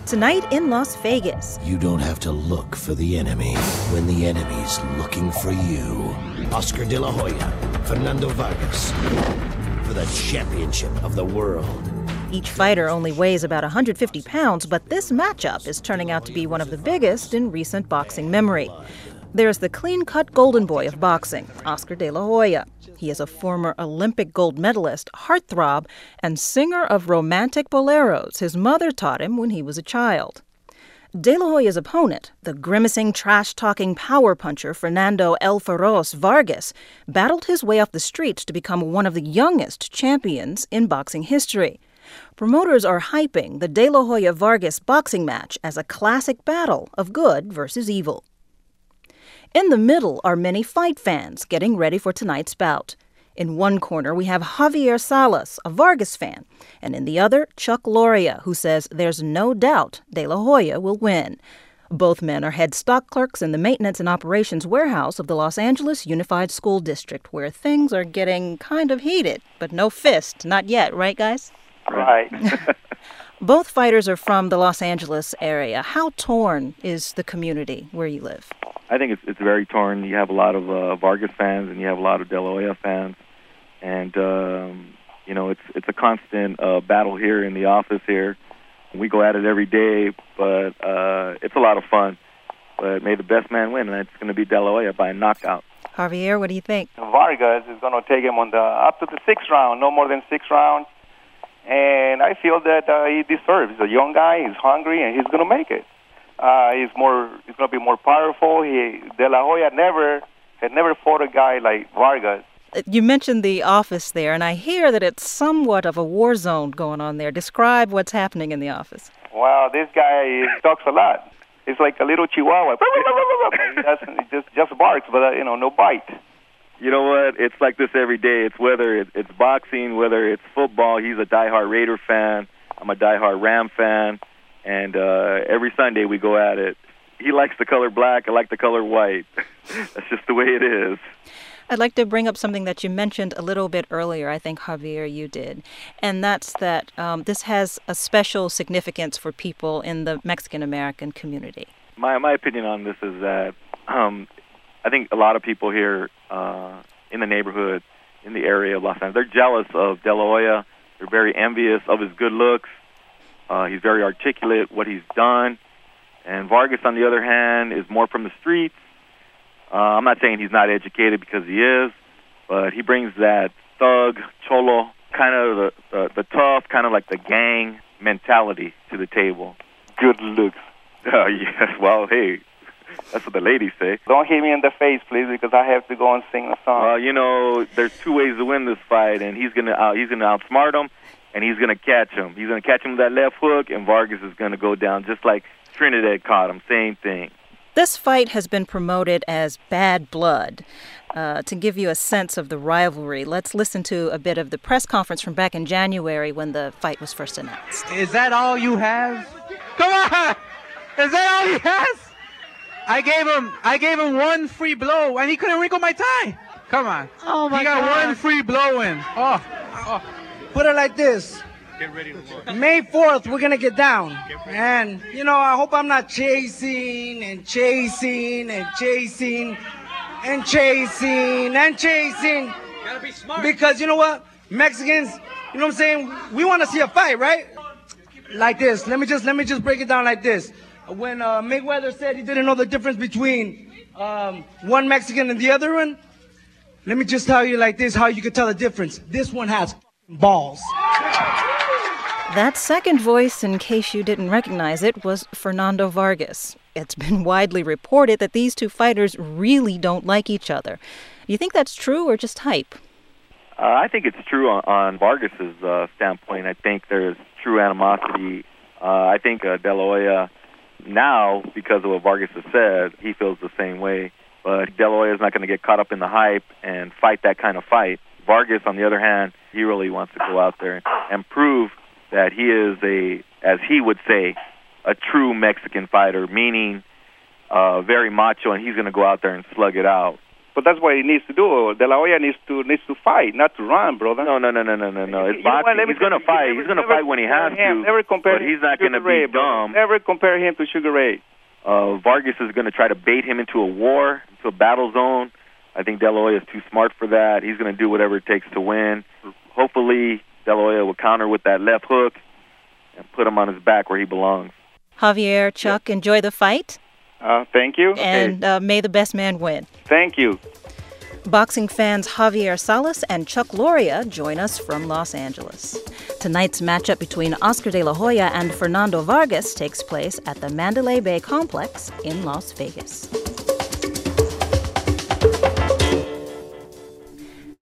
Tonight in Las Vegas. You don't have to look for the enemy when the enemy's looking for you. Oscar De La Hoya, Fernando Vargas, for the championship of the world. Each fighter only weighs about 150 pounds, but this matchup is turning out to be one of the biggest in recent boxing memory. There's the clean-cut golden boy of boxing, Oscar De La Hoya. He is a former Olympic gold medalist, heartthrob, and singer of romantic boleros his mother taught him when he was a child. De La Hoya's opponent, the grimacing, trash-talking power puncher Fernando El Feroz Vargas, battled his way off the streets to become one of the youngest champions in boxing history. Promoters are hyping the De La Hoya-Vargas boxing match as a classic battle of good versus evil. In the middle are many fight fans getting ready for tonight's bout. In one corner, we have Javier Salas, a Vargas fan, and in the other, Chuck Loria, who says there's no doubt De La Hoya will win. Both men are head stock clerks in the maintenance and operations warehouse of the Los Angeles Unified School District, where things are getting kind of heated, but no fist, not yet, right, guys? Right. Both fighters are from the Los Angeles area. How torn is the community where you live? I think it's very torn. You have a lot of Vargas fans and you have a lot of De La Hoya fans. And, it's a constant battle here in the office here. We go at it every day, but it's a lot of fun. But may the best man win, and it's going to be De La Hoya by a knockout. Javier, what do you think? Vargas is going to take him on up to the 6th round, no more than 6 rounds. And I feel that he deserves. He's a young guy, he's hungry, and he's going to make it. He's going to be more powerful. De La Hoya had never fought a guy like Vargas. You mentioned the office there, and I hear that it's somewhat of a war zone going on there. Describe what's happening in the office. Well, this guy talks a lot. He's like a little chihuahua. He just barks, but no bite. You know what? It's like this every day. It's whether it's boxing, whether it's football. He's a diehard Raider fan. I'm a diehard Ram fan. And every Sunday we go at it. He likes the color black. I like the color white. That's just the way it is. I'd like to bring up something that you mentioned a little bit earlier. I think, Javier, you did. And that's that this has a special significance for people in the Mexican-American community. My opinion on this is that I think a lot of people here in the neighborhood, in the area of Los Angeles, they're jealous of De La Hoya. They're very envious of his good looks. He's very articulate, what he's done. And Vargas, on the other hand, is more from the streets. I'm not saying he's not educated, because he is, but he brings that thug, cholo, kind of the tough, kind of like the gang mentality to the table. Good looks. Yes, well, hey, that's what the ladies say. Don't hit me in the face, please, because I have to go and sing a song. Well, there's 2 ways to win this fight, and he's gonna outsmart him, and he's gonna catch him. He's gonna catch him with that left hook, and Vargas is gonna go down just like Trinidad caught him. Same thing. This fight has been promoted as Bad Blood. To give you a sense of the rivalry, let's listen to a bit of the press conference from back in January when the fight was first announced. Is that all you have? Come on! Is that all he has? I gave him one free blow, and he couldn't wrinkle my tie. Come on. Oh, my God. He got one free blow in. Oh. Put it like this. Get ready to work. May 4th, we're going to get down. And, I hope I'm not chasing and chasing and chasing and chasing and chasing. Gotta be smart. Because you know what? Mexicans, you know what I'm saying? We want to see a fight, right? Like this. Let me just break it down like this. When Mayweather said he didn't know the difference between one Mexican and the other one, let me just tell you like this, how you can tell the difference. This one has balls. That second voice, in case you didn't recognize it, was Fernando Vargas. It's been widely reported that these two fighters really don't like each other. Do you think that's true or just hype? I think it's true on Vargas's standpoint. I think there's true animosity. I think De La Hoya now, because of what Vargas has said, he feels the same way. But De La Hoya is not going to get caught up in the hype and fight that kind of fight. Vargas, on the other hand, he really wants to go out there and prove that he is as he would say, a true Mexican fighter, meaning very macho, and he's going to go out there and slug it out. But that's what he needs to do. De La Hoya needs to fight, not to run, brother. No. It's boxing. He's going to fight. He's going to fight when he has to. But he's not going to be dumb. Never compare him to Sugar Ray. Vargas is going to try to bait him into a war, into a battle zone. I think De La Hoya is too smart for that. He's going to do whatever it takes to win. Hopefully, De La Hoya will counter with that left hook and put him on his back where he belongs. Javier, Chuck, enjoy the fight. Thank you. And may the best man win. Thank you. Boxing fans Javier Salas and Chuck Loria join us from Los Angeles. Tonight's matchup between Oscar De La Hoya and Fernando Vargas takes place at the Mandalay Bay Complex in Las Vegas.